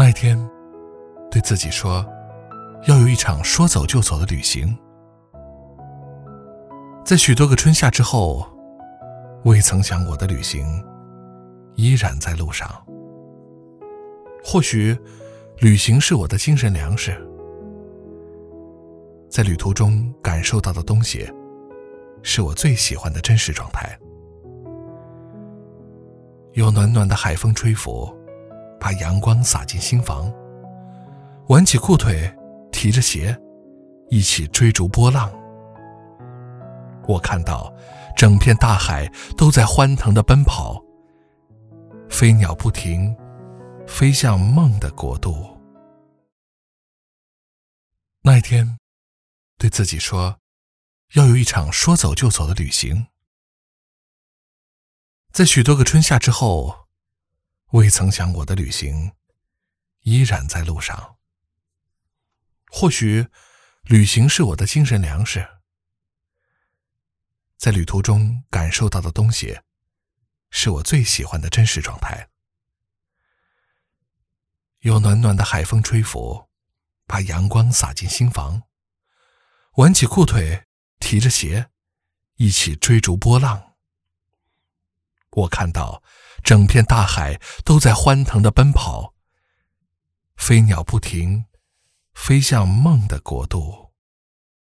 那一天，对自己说，要有一场说走就走的旅行。在许多个春夏之后，未曾想我的旅行依然在路上。或许旅行是我的精神粮食，在旅途中感受到的东西是我最喜欢的真实状态。有暖暖的海风吹拂，把阳光洒进心房，挽起裤腿，提着鞋，一起追逐波浪。我看到整片大海都在欢腾地奔跑，飞鸟不停，飞向梦的国度。那一天，对自己说，要有一场说走就走的旅行。在许多个春夏之后，未曾想我的旅行依然在路上。或许旅行是我的精神粮食，在旅途中感受到的东西是我最喜欢的真实状态。有暖暖的海风吹拂，把阳光洒进心房，挽起裤腿，提着鞋，一起追逐波浪。我看到整片大海都在欢腾地奔跑，飞鸟不停，飞向梦的国度。